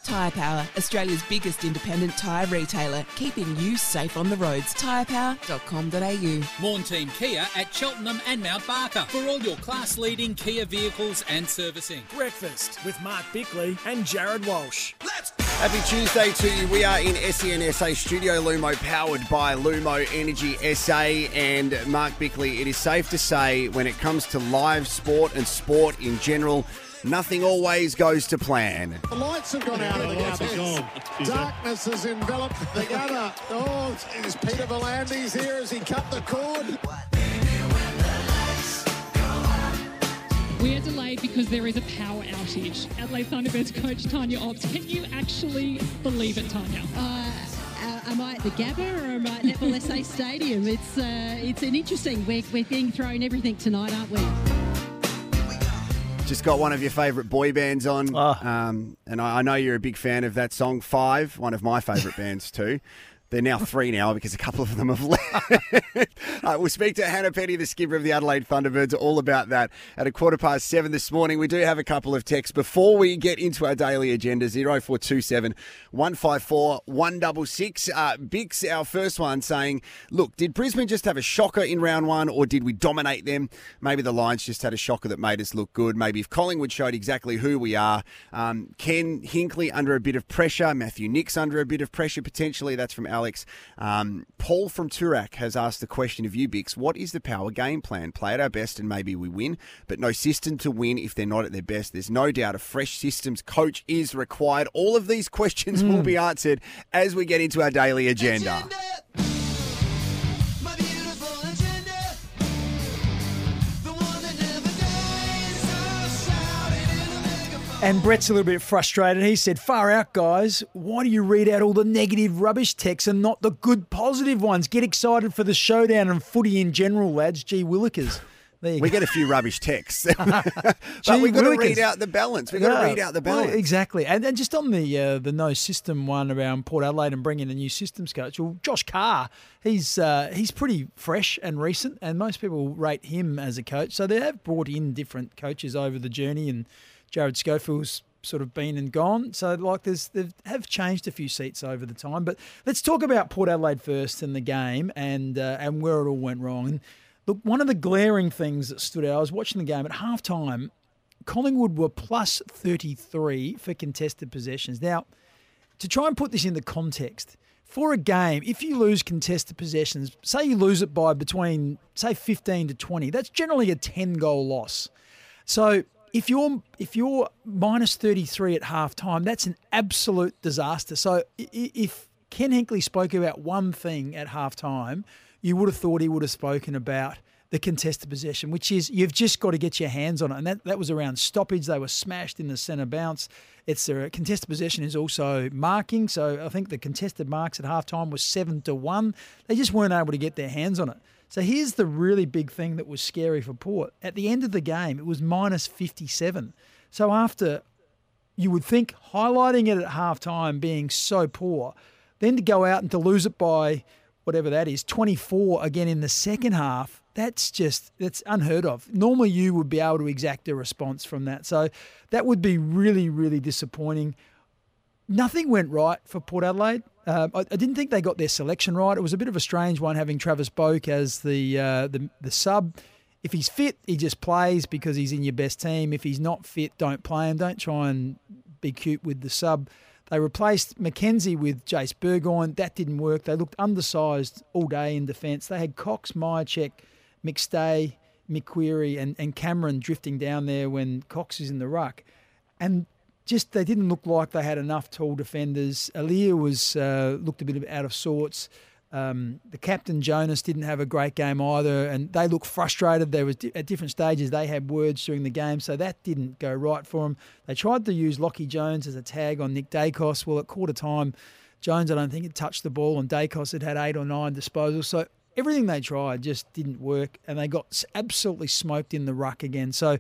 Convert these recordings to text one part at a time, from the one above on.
Tyre Power, Australia's biggest independent tyre retailer, keeping you safe on the roads. tyrepower.com.au. Morn Team Kia at Cheltenham and Mount Barker for all your class-leading Kia vehicles and servicing. Breakfast with Mark Bickley and Jared Walsh. Happy Tuesday to you. We are in SENSA Studio Lumo, powered by Lumo Energy SA. And Mark Bickley, it is safe to say when it comes to live sport and sport in general, nothing always goes to plan. The lights have gone out of the gutter. Darkness has enveloped the gutter. Oh, is Peter Volandis here as he cut the cord? We are delayed because there is a power outage. Adelaide Thunderbirds coach Tanya Ops. Can you actually believe it, Tanya? Am I at the Gabba or am I at Netball SA Stadium? It's an interesting. We're being thrown everything tonight, aren't we? Just got one of your favourite boy bands on, and I know you're a big fan of that song, Five, one of my favourite bands too. They're now 3 now because a couple of them have left. We'll speak to Hannah Petty, the skipper of the Adelaide Thunderbirds, all about that at 7:15 this morning. We do have a couple of texts before we get into our daily agenda. 0427 154 166. Bix, our first one, saying, look, did Brisbane just have a shocker in round one or did we dominate them? Maybe the Lions just had a shocker that made us look good. Maybe if Collingwood showed exactly who we are. Ken Hinkley under a bit of pressure. Matthew Nicks under a bit of pressure potentially. That's from Alex. Paul from Toorak has asked the question of you, Bix. What is the Power game plan? Play at our best and maybe we win, but no system to win if they're not at their best. There's no doubt a fresh systems coach is required. All of these questions will be answered as we get into our daily agenda. And Brett's a little bit frustrated. He said, far out, guys. Why do you read out all the negative rubbish texts and not the good positive ones? Get excited for the showdown and footy in general, lads. Gee willikers. We get a few rubbish texts. But we've got to read out the balance. We've got to read out the balance. Well, exactly. And just on the no system one around Port Adelaide and bringing a new systems coach, well, Josh Carr, he's pretty fresh and recent, and most people rate him as a coach. So they have brought in different coaches over the journey, and Jared Schofield's sort of been and gone. So, they have changed a few seats over the time. But let's talk about Port Adelaide first in the game and where it all went wrong. And look, one of the glaring things that stood out, I was watching the game at halftime, Collingwood were plus 33 for contested possessions. Now, to try and put this into context, for a game, if you lose contested possessions, say you lose it by between, say, 15 to 20, that's generally a 10-goal loss. So if you're minus 33 at halftime, that's an absolute disaster. So if Ken Hinkley spoke about one thing at halftime, you would have thought he would have spoken about the contested possession, which is you've just got to get your hands on it. And that was around stoppage. They were smashed in the centre bounce. It's their contested possession is also marking. So I think the contested marks at halftime was 7-1. They just weren't able to get their hands on it. So here's the really big thing that was scary for Port. At the end of the game, it was minus 57. So after, you would think, highlighting it at halftime being so poor, then to go out and to lose it by whatever that is, 24 again in the second half, that's unheard of. Normally you would be able to exact a response from that. So that would be really, really disappointing. Nothing went right for Port Adelaide. I didn't think they got their selection right. It was a bit of a strange one having Travis Boak as the sub. If he's fit, he just plays because he's in your best team. If he's not fit, don't play him. Don't try and be cute with the sub. They replaced McKenzie with Jace Burgoyne. That didn't work. They looked undersized all day in defence. They had Cox, Myercheck, McStay, McQueary and Cameron drifting down there when Cox is in the ruck. And just they didn't look like they had enough tall defenders. Alia was looked a bit out of sorts. The captain, Jonas, didn't have a great game either, and they looked frustrated. There was at different stages they had words during the game, so that didn't go right for them. They tried to use Lockie Jones as a tag on Nick Dacos. Well, at quarter time, Jones, I don't think, had touched the ball, and Dacos had 8 or 9 disposals. So everything they tried just didn't work, and they got absolutely smoked in the ruck again. So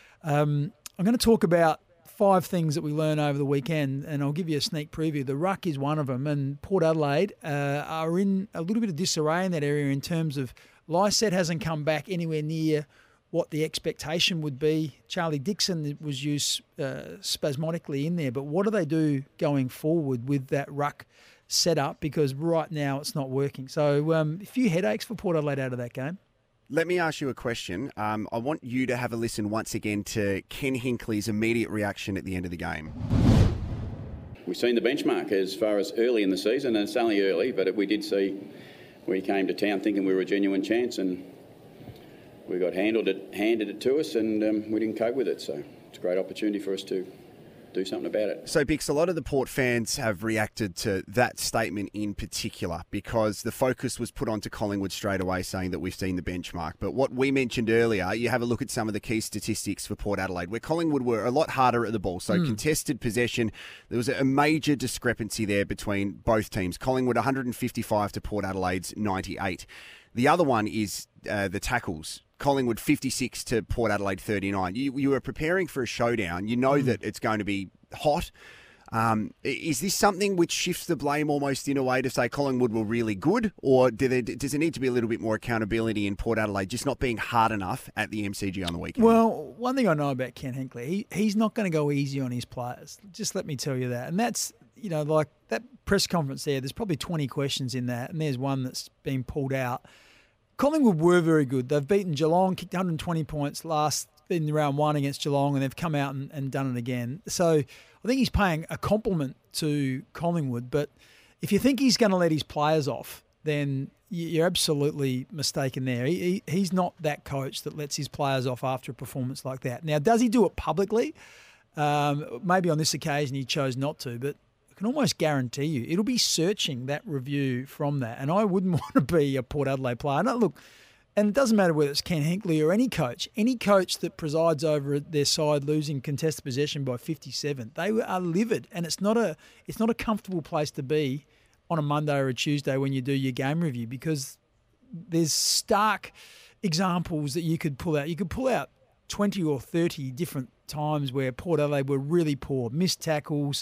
I'm going to talk about 5 things that we learned over the weekend, and I'll give you a sneak preview. The ruck is one of them, and Port Adelaide are in a little bit of disarray in that area in terms of Lysette hasn't come back anywhere near what the expectation would be. Charlie Dixon was used spasmodically in there, but what do they do going forward with that ruck set up? Because right now it's not working. So a few headaches for Port Adelaide out of that game. Let me ask you a question. I want you to have a listen once again to Ken Hinkley's immediate reaction at the end of the game. We've seen the benchmark as far as early in the season, and it's only early, but we did see we came to town thinking we were a genuine chance, and we got handed it to us, and we didn't cope with it. So it's a great opportunity for us to do something about it. So, Bix, a lot of the Port fans have reacted to that statement in particular because the focus was put onto Collingwood straight away, saying that we've seen the benchmark. But what we mentioned earlier, you have a look at some of the key statistics for Port Adelaide, where Collingwood were a lot harder at the ball. So contested possession, there was a major discrepancy there between both teams. Collingwood 155 to Port Adelaide's 98. The other one is the tackles. Collingwood 56 to Port Adelaide 39. You were preparing for a showdown. You know that it's going to be hot. Is this something which shifts the blame almost in a way to say Collingwood were really good, or does there need to be a little bit more accountability in Port Adelaide just not being hard enough at the MCG on the weekend? Well, one thing I know about Ken Hinkley, he's not going to go easy on his players. Just let me tell you that. And that's, like that press conference there's probably 20 questions in that, and there's one that's been pulled out. Collingwood were very good. They've beaten Geelong, kicked 120 points in round one against Geelong, and they've come out and done it again. So I think he's paying a compliment to Collingwood. But if you think he's going to let his players off, then you're absolutely mistaken there. He's not that coach that lets his players off after a performance like that. Now, does he do it publicly? Maybe on this occasion he chose not to, but I can almost guarantee you it'll be searching that review from that. And I wouldn't want to be a Port Adelaide player. No, look, and it doesn't matter whether it's Ken Hinkley or any coach that presides over their side losing contested possession by 57, they are livid. And it's not a comfortable place to be on a Monday or a Tuesday when you do your game review, because there's stark examples that you could pull out. You could pull out 20 or 30 different times where Port Adelaide were really poor, missed tackles,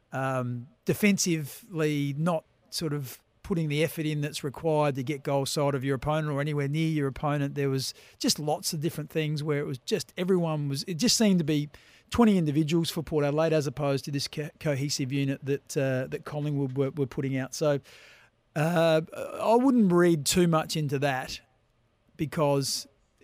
defensively not sort of putting the effort in that's required to get goal side of your opponent or anywhere near your opponent. There was just lots of different things where it was just it just seemed to be 20 individuals for Port Adelaide as opposed to this cohesive unit that Collingwood were putting out. So I wouldn't read too much into that, because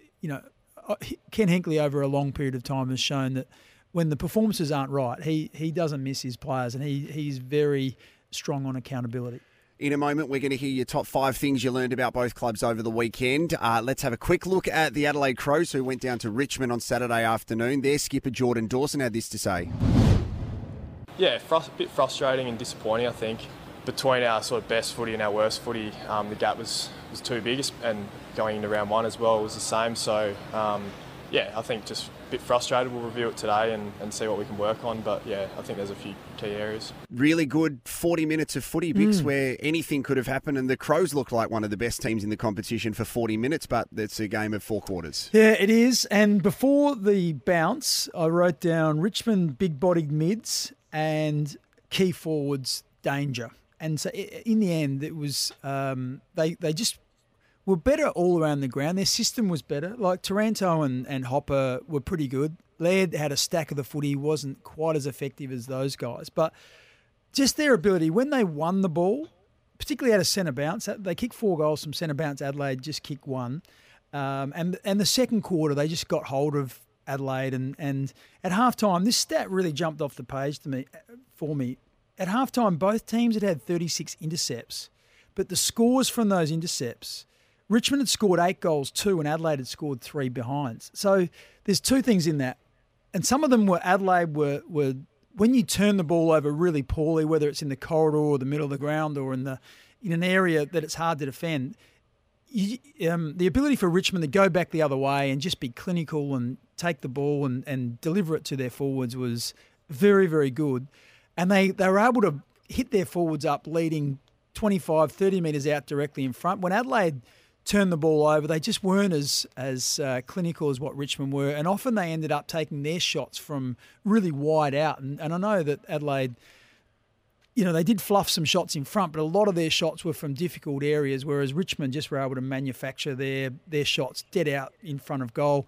Ken Hinkley over a long period of time has shown that when the performances aren't right, he doesn't miss his players, and he's very strong on accountability. In a moment, we're going to hear your top 5 things you learned about both clubs over the weekend. Let's have a quick look at the Adelaide Crows, who went down to Richmond on Saturday afternoon. Their skipper, Jordan Dawson, had this to say. Yeah, a bit frustrating and disappointing, I think. Between our sort of best footy and our worst footy, the gap was too big, and going into round one as well was the same. So, I think just a bit frustrated. We'll review it today and see what we can work on. But, yeah, I think there's a few key areas. Really good 40 minutes of footy, Bix, where anything could have happened. And the Crows look like one of the best teams in the competition for 40 minutes, but it's a game of 4 quarters. Yeah, it is. And before the bounce, I wrote down Richmond big-bodied mids and key forwards danger. And so in the end, it was they just were better all around the ground. Their system was better. Like Taranto and Hopper were pretty good. Laird had a stack of the footy, wasn't quite as effective as those guys. But just their ability, when they won the ball, particularly out of centre bounce, they kicked 4 goals from centre bounce. Adelaide just kicked 1. And the second quarter, they just got hold of Adelaide. And at halftime, this stat really jumped off the page for me. At halftime, both teams had 36 intercepts. But the scores from those intercepts, Richmond had scored 8 goals, 2, and Adelaide had scored 3 behinds. So there's 2 things in that. And some of them were Adelaide were when you turn the ball over really poorly, whether it's in the corridor or the middle of the ground or in an area that it's hard to defend, the ability for Richmond to go back the other way and just be clinical and take the ball and deliver it to their forwards was very, very good. And they were able to hit their forwards up leading 25, 30 metres out directly in front. When Adelaide turned the ball over, they just weren't as clinical as what Richmond were. And often they ended up taking their shots from really wide out. And I know that Adelaide, they did fluff some shots in front, but a lot of their shots were from difficult areas, whereas Richmond just were able to manufacture their shots dead out in front of goal.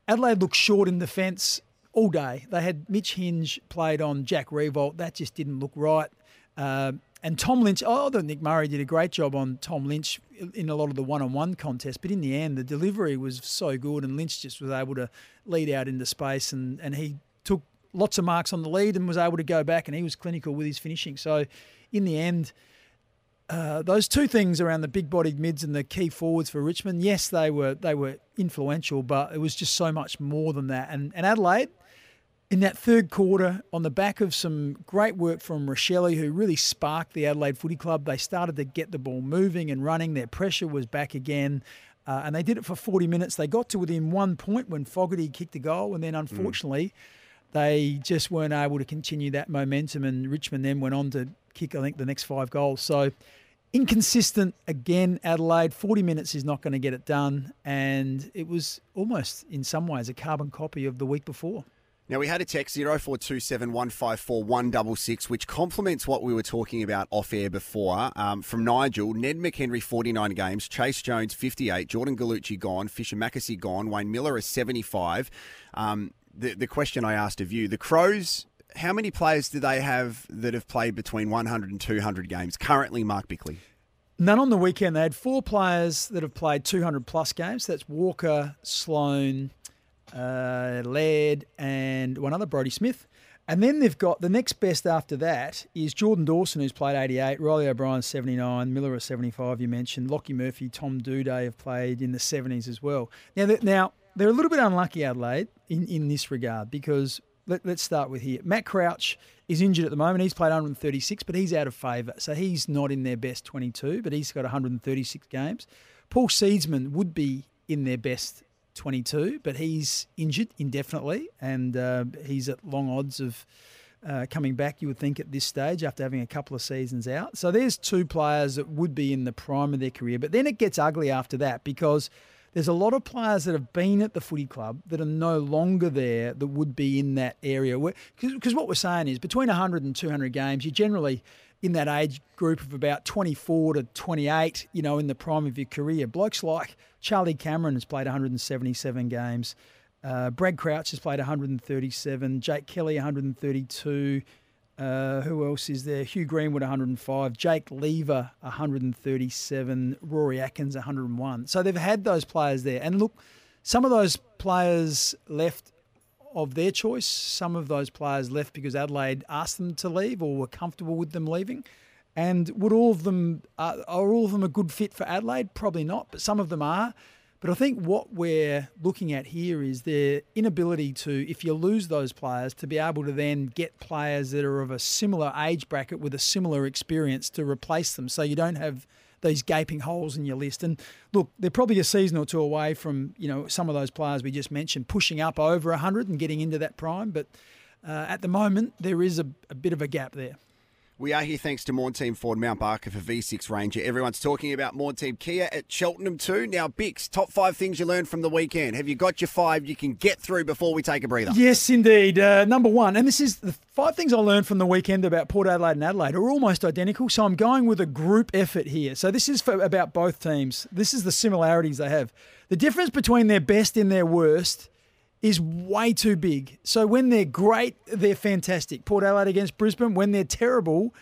Adelaide looked short in defence all day. They had Mitch Hinge played on Jack Revolt. That just didn't look right. And Tom Lynch, I thought Nick Murray did a great job on Tom Lynch in a lot of the one-on-one contests, but in the end, the delivery was so good and Lynch just was able to lead out into space and he took lots of marks on the lead and was able to go back and he was clinical with his finishing. So in the end, those two things around the big-bodied mids and the key forwards for Richmond, yes, they were influential, but it was just so much more than that. And Adelaide, in that third quarter, on the back of some great work from Rochelle, who really sparked the Adelaide Footy Club, they started to get the ball moving and running. Their pressure was back again, and they did it for 40 minutes. They got to within 1 point when Fogarty kicked a goal, and then unfortunately they just weren't able to continue that momentum, and Richmond then went on to kick, I think, the next 5 goals. So inconsistent again, Adelaide. 40 minutes is not going to get it done, and it was almost, in some ways, a carbon copy of the week before. Now, we had a text, 0427 154 166, which complements what we were talking about off-air before, from Nigel. Ned McHenry, 49 games. Chase Jones, 58. Jordan Gallucci gone. Fisher Mackesy gone. Wayne Miller is 75. The question I asked of you, the Crows, how many players do they have that have played between 100 and 200 games currently, Mark Bickley? None on the weekend. They had 4 players that have played 200-plus games. That's Walker, Sloane, Laird and one other, Brodie Smith. And then they've got the next best after that is Jordan Dawson, who's played 88, Riley O'Brien 79, Miller 75, you mentioned, Lockie Murphy, Tom Doedee have played in the 70s as well. Now they're a little bit unlucky, Adelaide, in this regard, because let's start with here. Matt Crouch is injured at the moment. He's played 136, but he's out of favour. So he's not in their best 22, but he's got 136 games. Paul Seedsman would be in their best 22, but he's injured indefinitely, and he's at long odds of coming back, you would think, at this stage after having a couple of seasons out. So there's 2 players that would be in the prime of their career. But then it gets ugly after that, because there's a lot of players that have been at the footy club that are no longer there that would be in that area. Because what we're saying is between 100 and 200 games, you're generally in that age group of about 24 to 28, in the prime of your career. Blokes like Charlie Cameron has played 177 games. Brad Crouch has played 137. Jake Kelly, 132. Who else is there? Hugh Greenwood, 105. Jake Lever, 137. Rory Atkins, 101. So they've had those players there. And look, some of those players left of their choice. Some of those players left because Adelaide asked them to leave or were comfortable with them leaving. And would all of them are all of them a good fit for Adelaide? Probably not, but some of them are. But I think what we're looking at here is their inability to, if you lose those players, to be able to then get players that are of a similar age bracket with a similar experience to replace them, so you don't have these gaping holes in your list. And look, they're probably a season or 2 away from, some of those players we just mentioned pushing up over 100 and getting into that prime. But at the moment, there is a bit of a gap there. We are here thanks to Maughan Team Ford, Mount Barker for V6 Ranger. Everyone's talking about Maughan Team Kia at Cheltenham too. Now, Bix, top 5 things you learned from the weekend. Have you got your 5 you can get through before we take a breather? Yes, indeed. Number 1, and this is the 5 things I learned from the weekend about Port Adelaide and Adelaide are almost identical, so I'm going with a group effort here. So this is about both teams. This is the similarities they have. The difference between their best and their worst is way too big. So when they're great, they're fantastic. Port Adelaide against Brisbane. When they're terrible,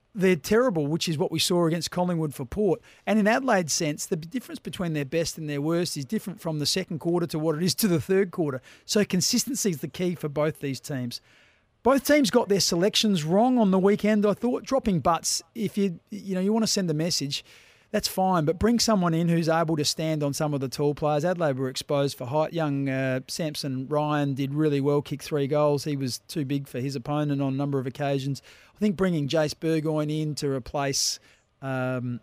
which is what we saw against Collingwood for Port. And in Adelaide's sense, the difference between their best and their worst is different from the second quarter to what it is to the third quarter. So consistency is the key for both these teams. Both teams got their selections wrong on the weekend, I thought. Dropping butts, if you want to send a message, that's fine, but bring someone in who's able to stand on some of the tall players. Adelaide were exposed for height. Young Samson Ryan did really well, kicked 3 goals. He was too big for his opponent on a number of occasions. I think bringing Jace Burgoyne in to replace Trent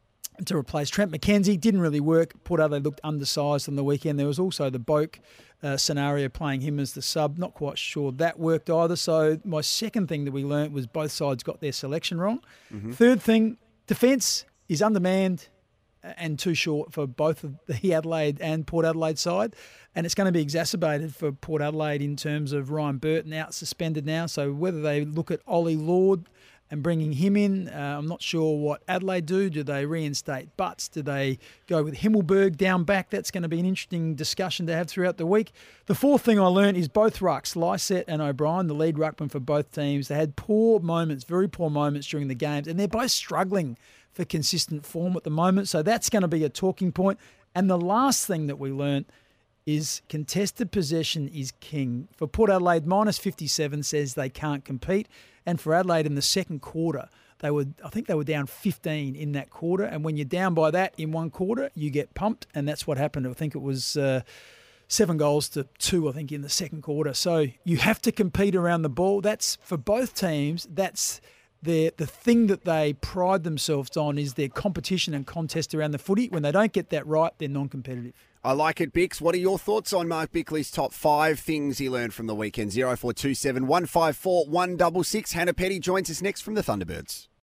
McKenzie didn't really work. Port Adelaide looked undersized on the weekend. There was also the Boak scenario, playing him as the sub. Not quite sure that worked either. So my second thing that we learnt was both sides got their selection wrong. Mm-hmm. Third thing, defence is undermanned and too short for both of the Adelaide and Port Adelaide side. And it's going to be exacerbated for Port Adelaide in terms of Ryan Burton out suspended now. So whether they look at Ollie Lord and bringing him in. I'm not sure what Adelaide do. Do they reinstate Butts? Do they go with Himmelberg down back? That's going to be an interesting discussion to have throughout the week. The fourth thing I learned is both rucks, Lysett and O'Brien, the lead ruckman for both teams, they had poor moments, very poor moments during the games, and they're both struggling for consistent form at the moment. So that's going to be a talking point. And the last thing that we learned is contested possession is king. For Port Adelaide, minus 57 says they can't compete. And for Adelaide in the second quarter, I think they were down 15 in that quarter. And when you're down by that in one quarter, you get pumped. And that's what happened. I think it was 7 goals to 2, I think, in the second quarter. So you have to compete around the ball. That's, for both teams, that's the thing that they pride themselves on is their competition and contest around the footy. When they don't get that right, they're non-competitive. I like it, Bix. What are your thoughts on Mark Bickley's top 5 things he learned from the weekend? 0427 154 166. Hannah Petty joins us next from the Thunderbirds.